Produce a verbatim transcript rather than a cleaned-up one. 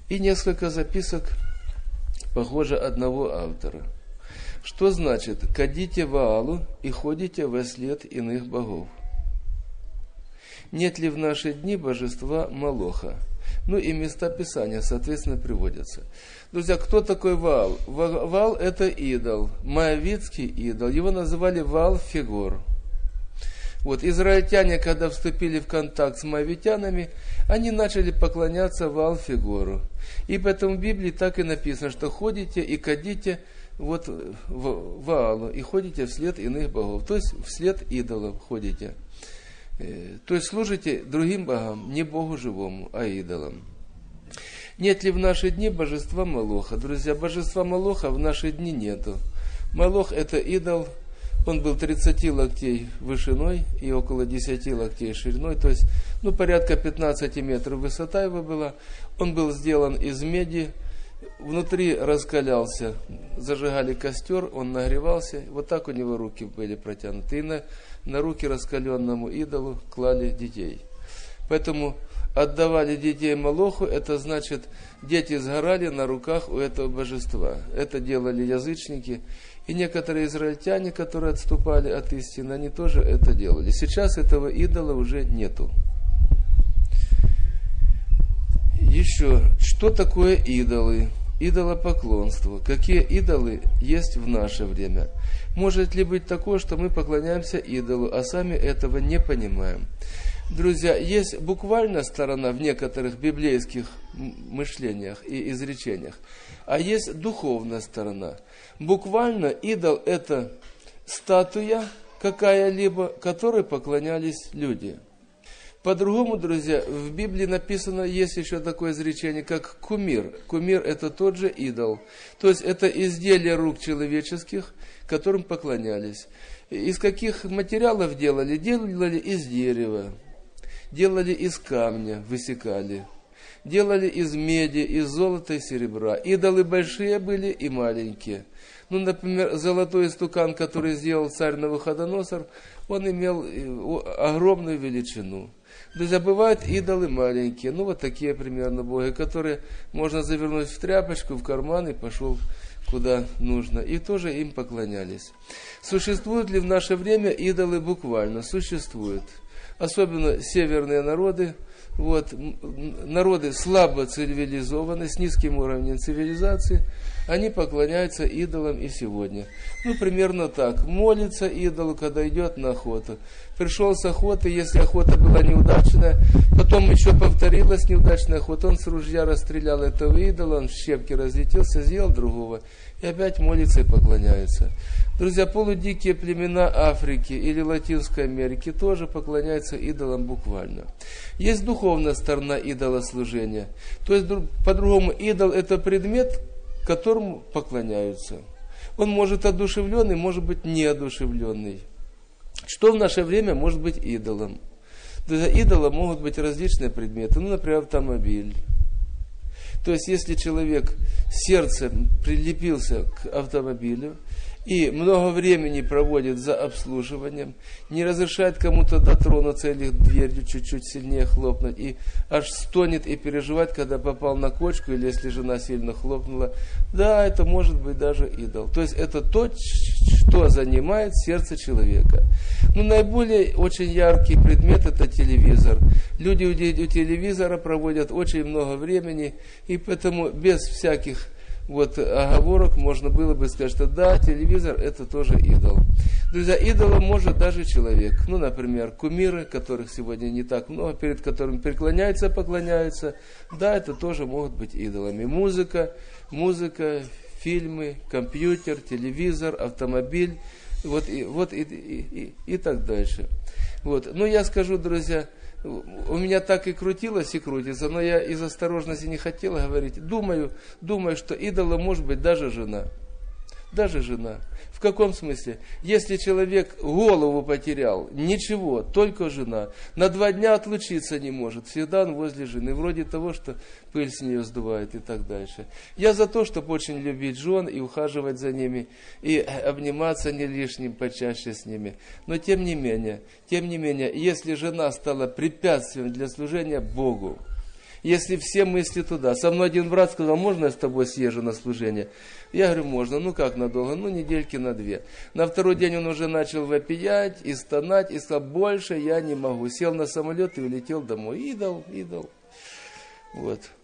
и несколько записок, похоже, одного автора. Что значит «кадите Ваалу и ходите во след иных богов»? Нет ли в наши дни божества Молоха? Ну и места Писания, соответственно, приводятся. Друзья, кто такой Ваал? Ваал – это идол, моавитский идол. Его называли Ваал-Фегор. Вот, израильтяне, когда вступили в контакт с моавитянами, они начали поклоняться Ваал-Фегору. И поэтому в Библии так и написано, что ходите и кадите вот в Ваалу, и ходите вслед иных богов. То есть вслед идолов ходите. То есть служите другим богам, не Богу живому, а идолам. Нет ли в наши дни божества Молоха? Друзья, божества Молоха в наши дни нету. Молох – это идол, он был тридцать локтей вышиной и около десять локтей шириной, то есть ну, порядка пятнадцать метров высота его была. Он был сделан из меди, внутри раскалялся, зажигали костер, он нагревался, вот так у него руки были протянуты. И на, на руки раскаленному идолу клали детей. Поэтому отдавали детей Молоху, это значит, дети сгорали на руках у этого божества. Это делали язычники. И некоторые израильтяне, которые отступали от истины, они тоже это делали. Сейчас этого идола уже нету. Еще, что такое идолы? Идолопоклонство. Какие идолы есть в наше время? Может ли быть такое, что мы поклоняемся идолу, а сами этого не понимаем? Друзья, есть буквальная сторона в некоторых библейских мышлениях и изречениях, а есть духовная сторона. Буквально идол – это статуя какая-либо, которой поклонялись люди. По-другому, друзья, в Библии написано, есть еще такое изречение, как кумир. Кумир – это тот же идол. То есть, это изделие рук человеческих, которым поклонялись. Из каких материалов делали? Делали из дерева, делали из камня, высекали. Делали из меди, из золота и серебра. Идолы большие были и маленькие. Ну, например, золотой истукан, который сделал царь Навуходоносор, он имел огромную величину. Друзья, бывают идолы маленькие, ну вот такие примерно боги, которые можно завернуть в тряпочку, в карман и пошел куда нужно. И тоже им поклонялись. Существуют ли в наше время идолы буквально? Существуют. Особенно северные народы. Вот, народы слабо цивилизованные, с низким уровнем цивилизации, они поклоняются идолам и сегодня. Ну, примерно так. Молится идолу, когда идет на охоту. Пришел с охоты, если охота была неудачная, потом еще повторилась неудачная охота, он с ружья расстрелял этого идола, он в щепки разлетелся, съел другого, и опять молится и поклоняется. Друзья, полудикие племена Африки или Латинской Америки тоже поклоняются идолам буквально. Есть духовная сторона идолослужения. То есть, по-другому, идол – это предмет, которому поклоняются. Он может одушевленный, может быть неодушевленный. Что в наше время может быть идолом? Друзья, идолом могут быть различные предметы. Ну, например, автомобиль. То есть, если человек сердцем прилепился к автомобилю, и много времени проводит за обслуживанием, не разрешает кому-то дотронуться или дверью чуть-чуть сильнее хлопнуть, и аж стонет и переживает, когда попал на кочку, или если жена сильно хлопнула. Да, это может быть даже идол. То есть это то, что занимает сердце человека. Но наиболее очень яркий предмет – это телевизор. Люди у телевизора проводят очень много времени, и поэтому без всяких вот оговорок можно было бы сказать, что да, телевизор это тоже идол. Друзья, идолом может даже человек. Ну, например, кумиры, которых сегодня не так много, перед которыми преклоняются, поклоняются. Да, это тоже могут быть идолами. Музыка, музыка, фильмы, компьютер, телевизор, автомобиль, вот и, вот и, и, и, и так дальше. Вот. Ну, я скажу, друзья, у меня так и крутилось и крутится, но я из осторожности не хотел говорить. Думаю, думаю, что идолом может быть даже жена. Даже жена. В каком смысле? Если человек голову потерял, ничего, только жена. На два дня отлучиться не может. Всегда он возле жены. Вроде того, что пыль с нее сдувает и так дальше. Я за то, чтобы очень любить жен и ухаживать за ними, и обниматься не лишним почаще с ними. Но тем не менее, тем не менее, если жена стала препятствием для служения Богу, если все мысли туда. Со мной один брат сказал, можно я с тобой съезжу на служение? Я говорю, можно. Ну как надолго? Ну недельки на две. На второй день он уже начал вопиять и стонать, и сказал, больше я не могу. Сел на самолет и улетел домой. Идол, идол. Вот.